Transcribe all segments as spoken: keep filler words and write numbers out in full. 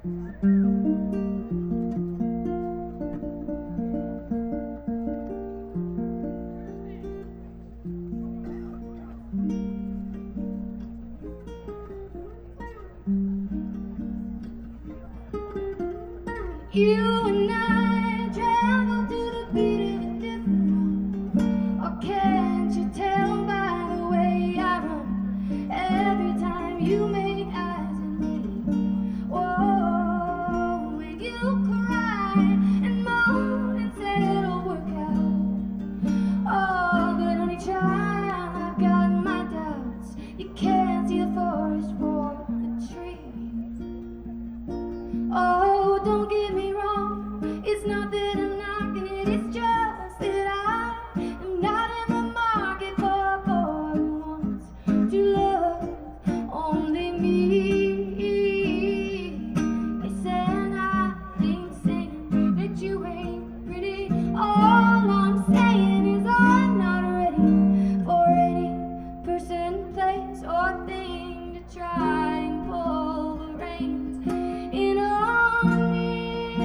You and I travel to the beat of a different drum. Or can't you tell by the way I run? Every time you make eyes at me, whoa, when you cry and moan and say it'll work out. Oh, but honey child, I've got my doubts. You can't see the forest for the trees. Oh, don't get me wrong, it's not that I'm knocking it, it's just that I am not in the market for a boy who wants to love only me. They said I ain't saying that you ain't pretty. All I'm saying is I'm not ready for any person, place, or thing to try and pull the reins in on me.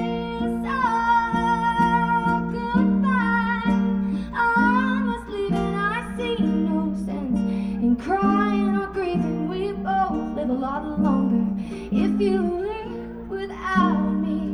Crying or grieving, we both live a lot longer if you live without me.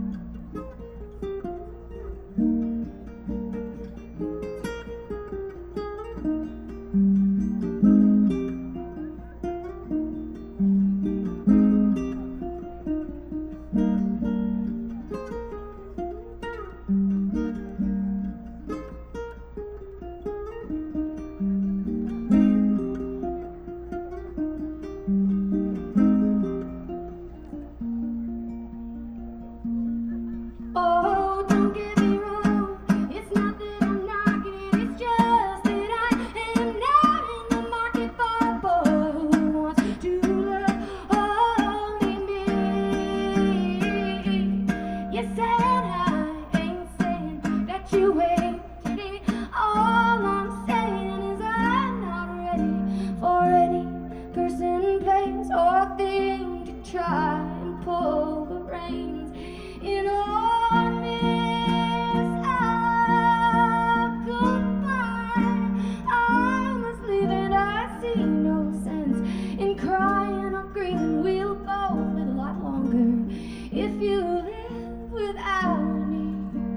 Oh, don't get me wrong, it's not that I'm knocking it, it's just that I am not in the market for a boy who wants to love only me. You said I ain't saying that you ain't pretty. All I'm saying is I'm not ready for any person, place, or thing to try and pull the reins in on this hour goodbye. I must leave and I see no sense in crying or grieving. We'll both live a lot longer if you live without me.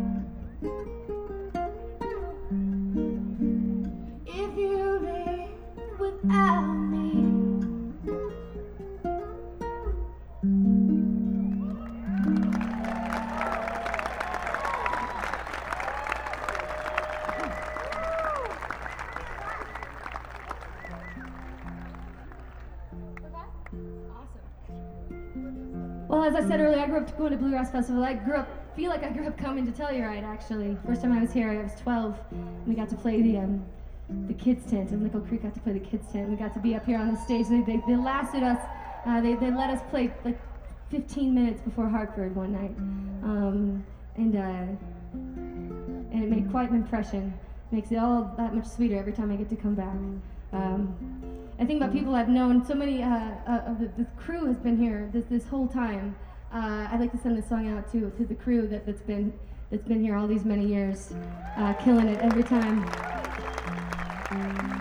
If you live without me. Well, as I said earlier, I grew up going to Bluegrass Festival. I grew up, feel like I grew up coming to Telluride, actually. First time I was here, I was twelve. And we got to play the um, the kids' tent, and Nickel Creek got to play the kids' tent. We got to be up here on the stage. They, they, they lasted us, uh, they, they let us play like fifteen minutes before Hartford one night. Um, and, uh, and it made quite an impression. Makes it all that much sweeter every time I get to come back. Um, I think about people I've known. So many uh, uh, of the, the crew has been here this this whole time. Uh, I'd like to send this song out to to the crew that, that's been that's been here all these many years, uh, killing it every time.